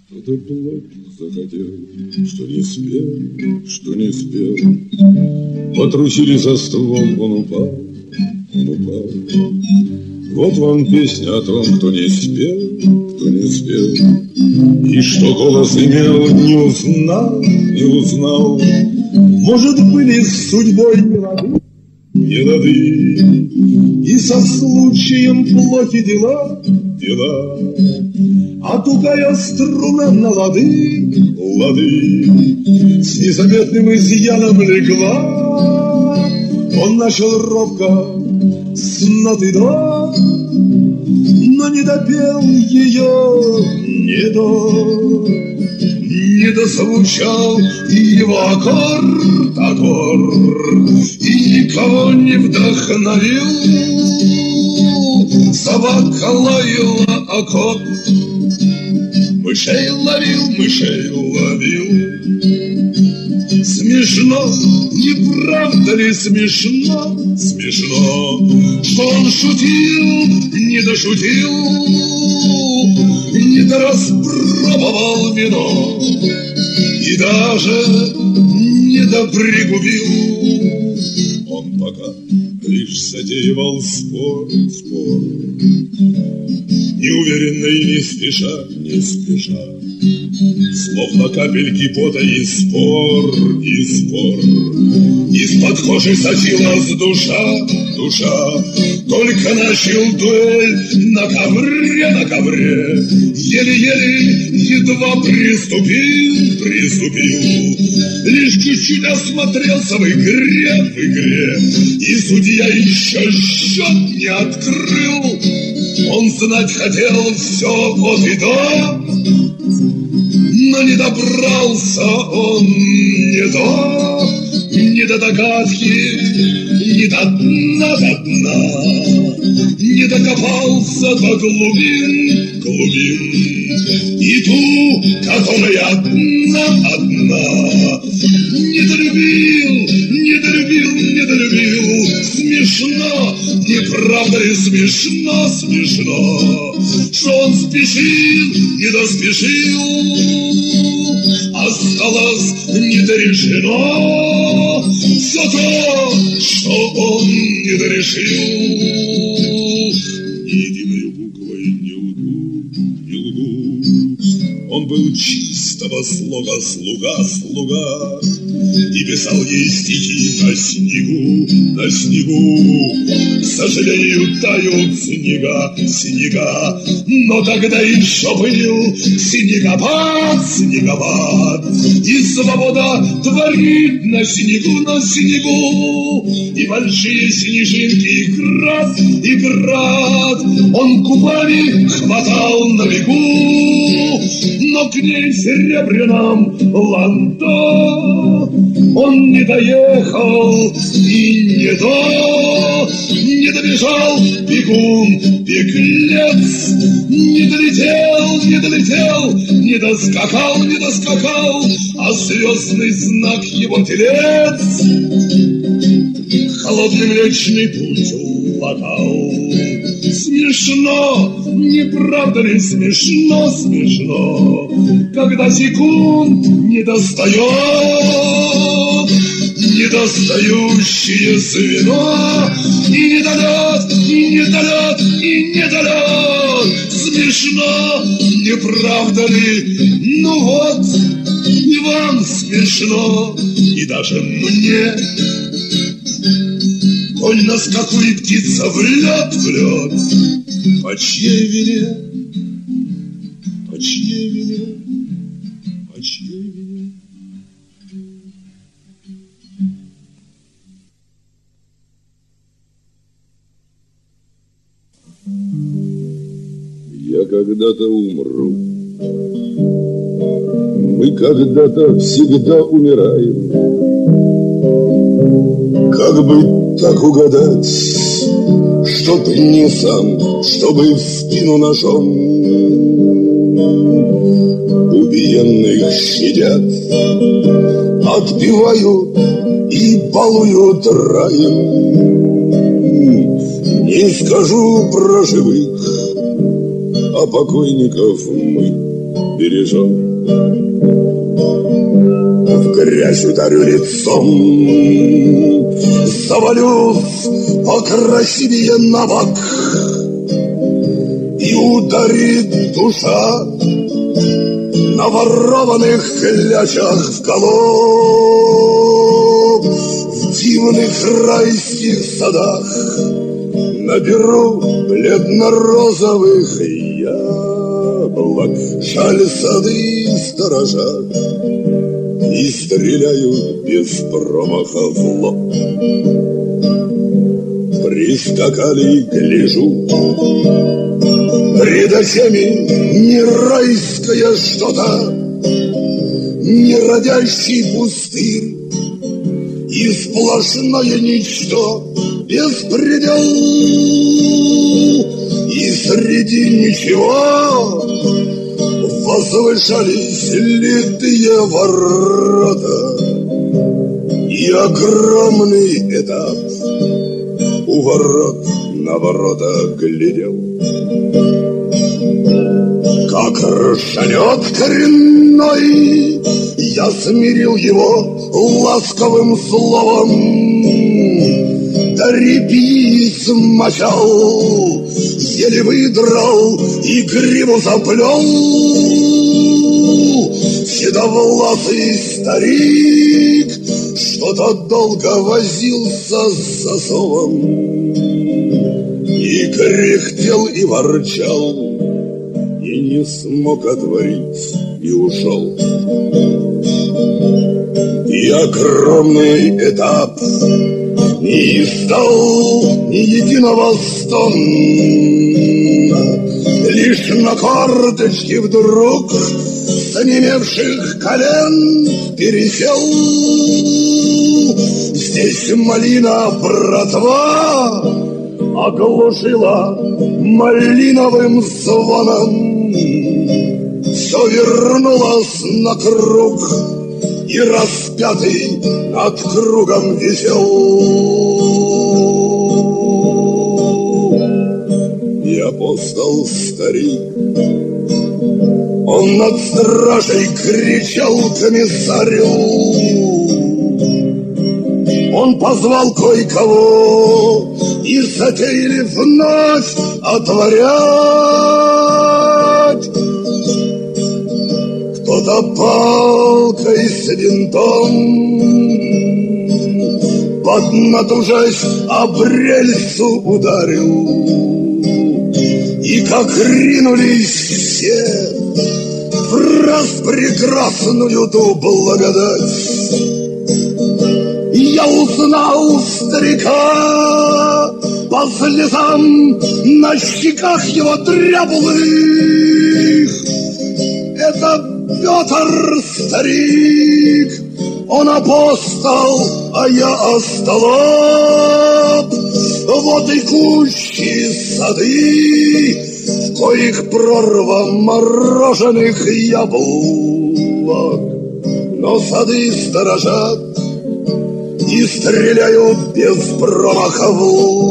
Кто-то плакать захотел, что не спел, что не спел. Потрусили за ствол, он упал, он упал. Вот вам песня о том, кто не спел, кто не спел. И что голос имел, не узнал, не узнал. Может, были с судьбой не лады, не лады. И со случаем плохи дела, дела. А тугая струна на лады, лады, с незаметным изъяном легла. Он начал робко с ноты до, но не допел ее, не дозвучал его аккорд, и никого не вдохновил. Собака лаяла окоп, мышей ловил. Смешно, не правда ли смешно, смешно, что он шутил, не дошутил, не дораспробовал вино и даже не допригубил. Он пока лишь затеивал спор, неуверенно и не спеша, словно капельки пота и спор. Из-под кожи сочилась душа. Только начал дуэль на ковре. Еле-еле, едва приступил. Лишь чуть-чуть осмотрелся в игре. И судья еще счет не открыл. Он знать хотел все от и до, но не добрался он ни до догадки, ни до дна, не докопался до глубин, и ту, которая одна, не долюбил, смешно, не правда ли смешно, что он спешил, не доспешил, осталось недорешено все то, что он не дорешил. Единой буквой не лгу, он был чистого слога слуга, и писал ей стихи на снегу. К сожалению, тают снега, но тогда еще был снегопад, и свобода творит на снегу, и большие снежинки и град он кубами хватал на бегу, но к ней в серебряном ландо он не доехал и не добежал бегун, беглец, не долетел, не доскакал, а звездный знак его телец холодный Млечный Путь латал. Смешно, не правда ли смешно, когда секунд не достает недостающее звено, и не долет. Смешно, не правда ли? Ну вот, и вам смешно, и даже мне. Коль на скаку и птица в лед, по чьей вине? Я когда-то умру, мы когда-то всегда умираем. Как бы так угадать, чтоб не сам, чтобы в спину ножом убиенных щадят, отпевают и балуют раем. Не скажу про живых, а покойников мы бережем. В грязь ударю лицом, завалюсь покрасивее на бок, и ударит душа на ворованных клячах в голов. В дивных райских садах наберу бледно-розовых яблок. Жаль, сады сторожат и стреляют без промаха в лоб. Прискакали, гляжу, пред очами не райское что-то, не родящий пустырь и сплошное ничто, беспредел. И среди ничего возвышались литые ворота и огромный этап. У ворот на ворота глядел, как ржанет коренной. Я смирил его ласковым словом, да репьи смочал, еле выдрал и гриву заплел. Седовласый старик что-то долго возился с засовом и кряхтел и ворчал, и не смог отворить, и ушел. И огромный этап не издал ни единого стона, лишь на корточке вдруг с онемевших колен пересел. Здесь малина, братва, оглушила малиновым звоном. Все вернулось на круг, и распятый над кругом висел. И апостол старик, он над стражей кричал комиссарю. Он позвал кое-кого, и затеяли вновь отворять. Кто-то палкой с винтом, поднатужась, об рельсу ударил. И как ринулись все в распрекрасную ту благодать, я узнал старика по слезам на щеках его дряблых. Это Петр старик, он апостол, а я остолоп. Вот и кущи сады, в коих прорва мороженых яблок. Но сады сторожат и стреляют без промаха в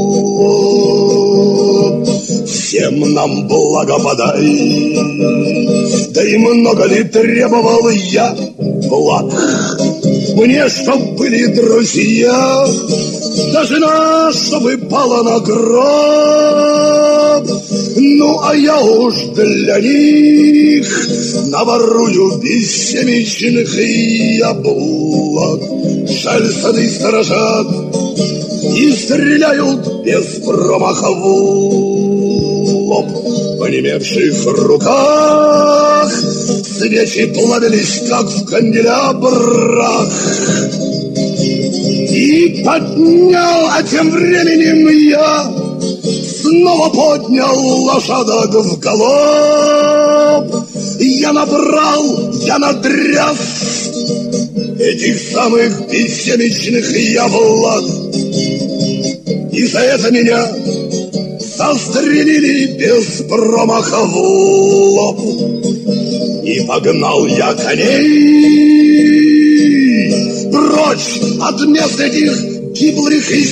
лоб. Всем нам благо подай, да и много ли требовал я благ? Мне, чтоб были друзья, да жена, чтобы пала на гроб. Ну, а я уж для них наворую бессемечных яблок. Жаль, сады сторожат и стреляют без промаха в лоб. В онемевших руках свечи плавились, как в канделябрах. И поднял, а тем временем я снова поднял лошадок в галоп. Я набрал, я надряс этих самых бессемечных яблок. И за это меня застрелили без промаха в лоб. И погнал я коней прочь от мест этих гиблых и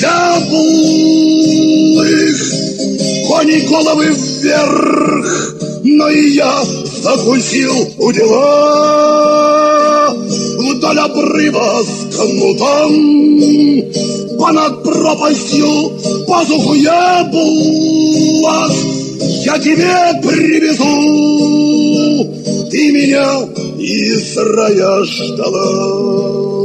зяблых. Кони головы вверх, но и я закусил у дела. Вдаль обрыва с кнутом, понад пропастью пазуху яблок я тебе привезу. Ты меня из рая ждала.